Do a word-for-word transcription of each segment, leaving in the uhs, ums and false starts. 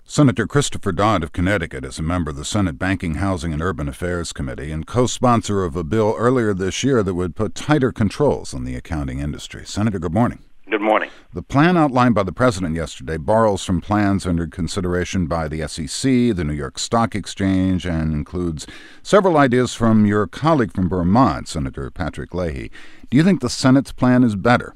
Senator Christopher Dodd of Connecticut is a member of the Senate Banking, Housing, and Urban Affairs Committee and co-sponsor of a bill earlier this year that would put tighter controls on the accounting industry. Senator, good morning. Good morning. The plan outlined by the president yesterday borrows from plans under consideration by the S E C, the New York Stock Exchange, and includes several ideas from your colleague from Vermont, Senator Patrick Leahy. Do you think the Senate's plan is better?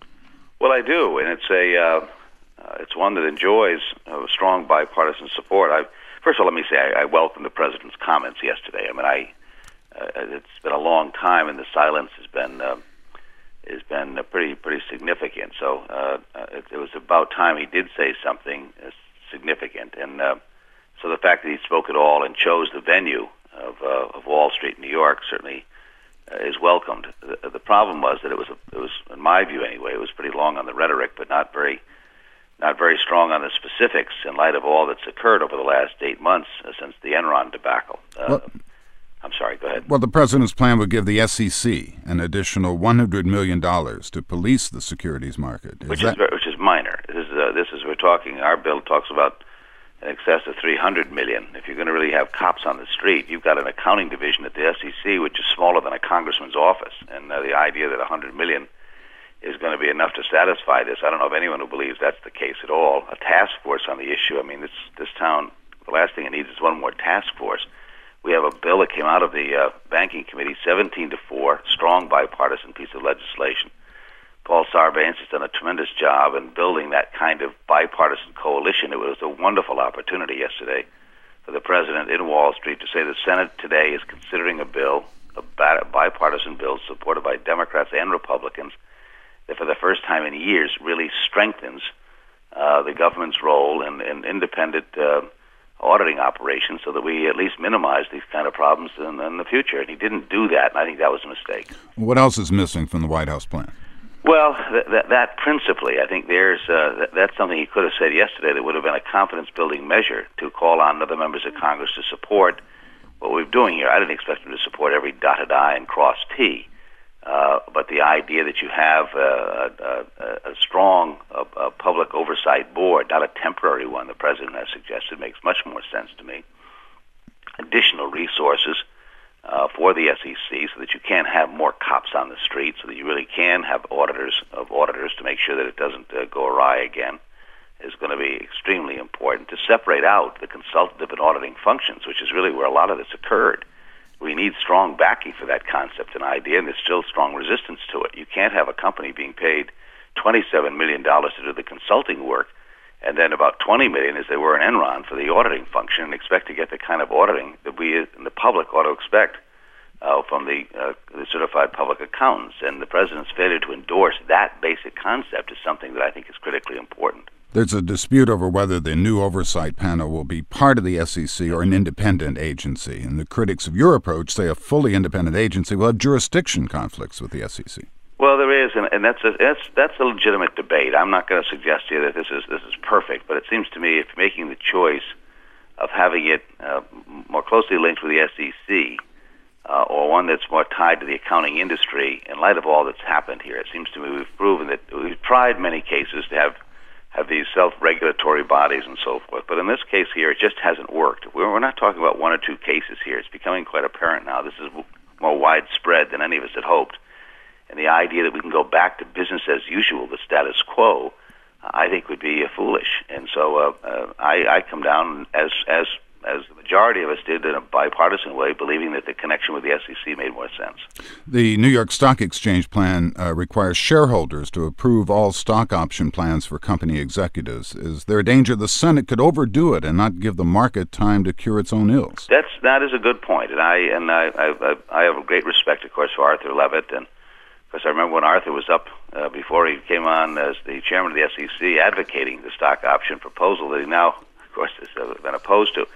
Well, I do, and it's a uh, uh, it's one that enjoys uh, strong bipartisan support. I, first of all, let me say I, I welcome the president's comments yesterday. I mean, I uh, it's been a long time, and the silence has been uh, has been uh, pretty pretty significant. So uh, it, it was about time he did say something uh, significant, and uh, so the fact that he spoke at all and chose the venue of uh, of Wall Street, New York, certainly uh, is welcomed. The, the problem was that it was a, it was, in my view anyway, it was pretty long on the rhetoric, but not very. Not very strong on the specifics in light of all that's occurred over the last eight months uh, since the Enron debacle. Uh, well, I'm sorry, go ahead. Well, the president's plan would give the S E C an additional one hundred million dollars to police the securities market. Is which, that... is, which is minor. This is, uh, this is, we're talking, our bill talks about in excess of three hundred million dollars. If you're going to really have cops on the street, you've got an accounting division at the S E C which is smaller than a congressman's office. And uh, the idea that one hundred million dollars is going to be enough to satisfy this. I don't know of anyone who believes that's the case at all. A task force on the issue. I mean, this this town, the last thing it needs is one more task force. We have a bill that came out of the uh, Banking Committee, seventeen to four, strong bipartisan piece of legislation. Paul Sarbanes has done a tremendous job in building that kind of bipartisan coalition. It was a wonderful opportunity yesterday for the president in Wall Street to say the Senate today is considering a bill, a bipartisan bill supported by Democrats and Republicans, that for the first time in years really strengthens uh, the government's role in, in independent uh, auditing operations so that we at least minimize these kind of problems in, in the future. And he didn't do that, and I think that was a mistake. What else is missing from the White House plan? Well, th- th- that principally, I think there's uh, th- that's something he could have said yesterday that would have been a confidence-building measure to call on other members of Congress to support what we're doing here. I didn't expect him to support every dotted I and crossed T. Uh, but the idea that you have uh, a, a, a strong uh, a public oversight board, not a temporary one, the president has suggested, makes much more sense to me. Additional resources uh, for the S E C so that you can have more cops on the street, so that you really can have auditors of auditors to make sure that it doesn't uh, go awry again, is going to be extremely important. To separate out the consultative and auditing functions, which is really where a lot of this occurred. We need strong backing for that concept and idea, and there's still strong resistance to it. You can't have a company being paid twenty-seven million dollars to do the consulting work, and then about twenty million dollars, as they were in Enron, for the auditing function, and expect to get the kind of auditing that we in the public ought to expect uh, from the, uh, the certified public accountants. And the president's failure to endorse that basic concept is something that I think is critically important. There's a dispute over whether the new oversight panel will be part of the S E C or an independent agency. And the critics of your approach say a fully independent agency will have jurisdiction conflicts with the S E C. Well, there is, and, and that's a that's that's a legitimate debate. I'm not going to suggest to you that this is this is perfect, but it seems to me if making the choice of having it uh, more closely linked with the S E C uh, or one that's more tied to the accounting industry, in light of all that's happened here, it seems to me we've proven that we've tried many cases to have. have these self-regulatory bodies and so forth. But in this case here, it just hasn't worked. We're, we're not talking about one or two cases here. It's becoming quite apparent now. This is more widespread than any of us had hoped. And the idea that we can go back to business as usual, the status quo, I think would be uh, foolish. And so uh, uh, I, I come down, as as as the majority of us did, in a bipartisan way, believing that the connection with the S E C made more sense. The New York Stock Exchange plan uh, requires shareholders to approve all stock option plans for company executives. Is there a danger the Senate could overdo it and not give the market time to cure its own ills? That's that is a good point, and I and I I, I have a great respect, of course, for Arthur Levitt, and of course I remember when Arthur was up uh, before he came on as the chairman of the S E C, advocating the stock option proposal that he now, of course, has uh, been opposed to.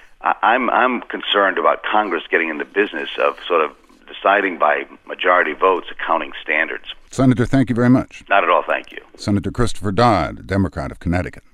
I'm I'm concerned about Congress getting in the business of sort of deciding by majority votes accounting standards. Senator, thank you very much. Not at all, thank you. Senator Christopher Dodd, Democrat of Connecticut.